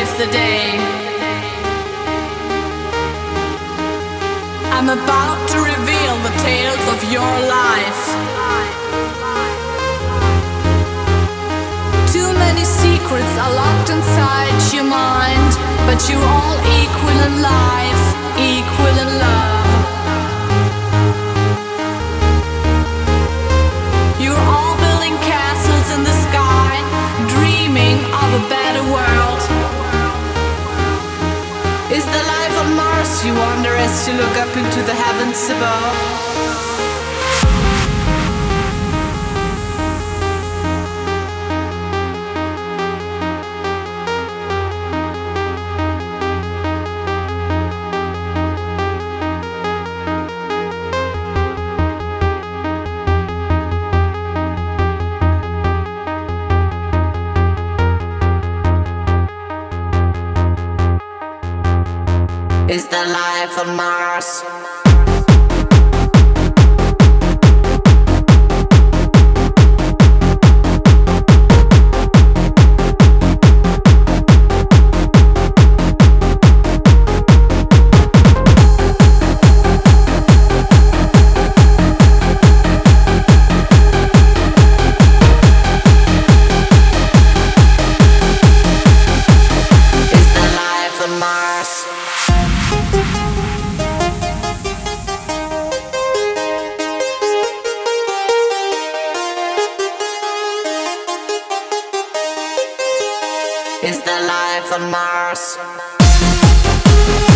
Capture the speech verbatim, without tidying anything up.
is the day. I'm about to reveal the tales of your life. Too many secrets are locked inside your mind, but you're all equal in life, equal in love. You're all building castles in the sky, dreaming of a better world. Is the life on Mars you wonder as you look up into the heavens above? Is the life on Mars? Is the life on Mars? Is the life on Mars?